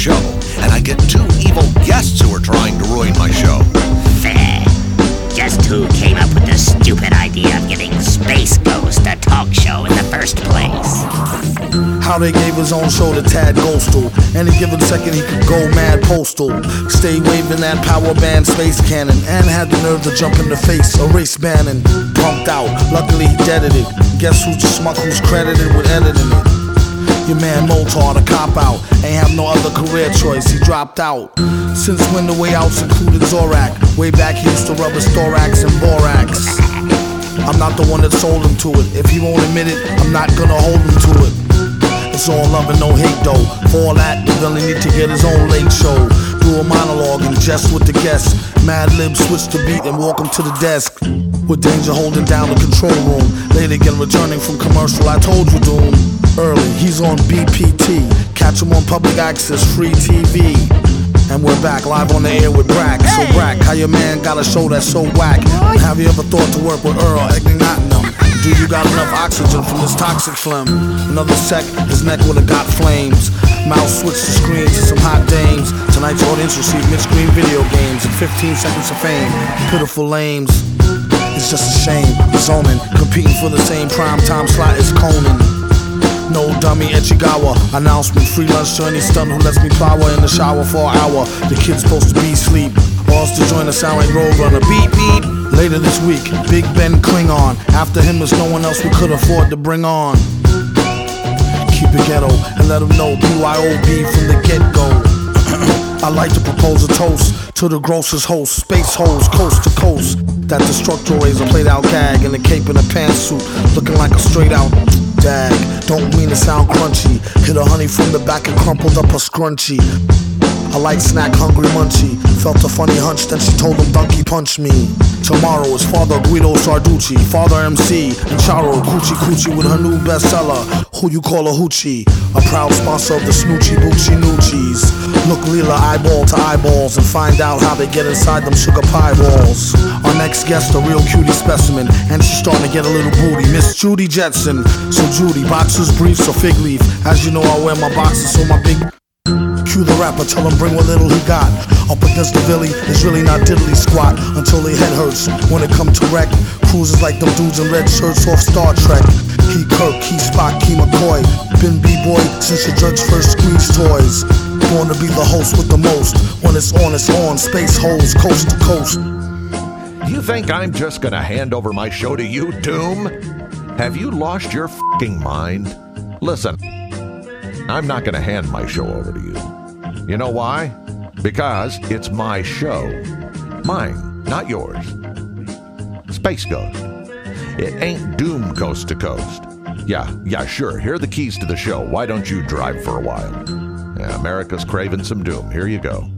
show, and I get two evil guests who are trying to ruin my show. Fair. Just who came up with the stupid idea of giving Space Ghost a talk show in the first place? How they gave his own show to Tad Ghostal. Any given second he could go mad postal. Stay waving that power band space cannon, and had the nerve to jump in the face of Race Bannon. Pumped out, luckily he deaded it. Guess who's the schmuck who's credited with editing it? Your man Moltar, the cop out. Ain't have no other career choice, he dropped out. Since when the way outs included Zorak. Way back he used to rub his thorax and borax. I'm not the one that sold him to it. If he won't admit it, I'm not gonna hold him to it. It's all love and no hate though. For all that, the villain need to get his own late show. Do a monologue and jest with the guests. Mad Lib switch the beat and walk him to the desk. With Danger holding down the control room. Late again returning from commercial, I told you Doom. Early, he's on BPT. Catch him on public access, free TV. And we're back live on the air with Brack. So Brack, how your man got a show that's so whack? Have you ever thought to work with Earl Egnatnam? Do you got enough oxygen from this toxic phlegm? Another sec, his neck would've got flames. Mouse switched the screen to some hot dames. Tonight's audience received mid-screen video games and 15 seconds of fame. Pitiful lames. It's just a shame. Zoning, competing for the same prime time slot as Conan. No dummy Echigawa. Announcement, free lunch to any stunt who lets me plow in the shower for an hour. The kid's supposed to be asleep. Balls to join the sound like Roadrunner. Beep beep. Later this week, Big Ben Klingon. After him there's no one else we could afford to bring on. Keep it ghetto and let them know BYOB from the get-go. I like to propose a toast to the grossest host. Space hoes coast to coast. That Destructoids a played out gag in a cape and a pantsuit, looking like a straight out dag. Don't mean to sound crunchy. Hit a honey from the back and crumpled up a scrunchie. A light snack, hungry munchie. Felt a funny hunch, then she told him donkey punch me. Tomorrow is Father Guido Sarducci, Father MC, and Charo Coochie Coochie with her new bestseller, Who You Call a Hoochie. A proud sponsor of the Snoochie Boochie Noochies. Look Leela eyeball to eyeballs and find out how they get inside them sugar pie walls. Our next guest, a real cutie specimen, and she's starting to get a little booty, Miss Judy Jetson. So Judy, boxers, briefs, or fig leaf. As you know, I wear my boxers, so my big... Cue the rapper, tell him bring what little he got. Up against the Billy, it's really not diddly squat until their head hurts. When it come to wreck, cruises like them dudes in red shirts off Star Trek. Key Kirk, Key Spock, Key McCoy. Been B-boy since your jerk's first squeeze toys. Born to be the host with the most. When it's on, space holes, coast to coast. You think I'm just gonna hand over my show to you, Doom? Have you lost your f***ing mind? Listen, I'm not gonna hand my show over to you. You know why? Because it's my show. Mine, not yours. Space Ghost. It ain't Doom coast to coast. Yeah, sure. Here are the keys to the show. Why don't you drive for a while? Yeah, America's craving some Doom. Here you go.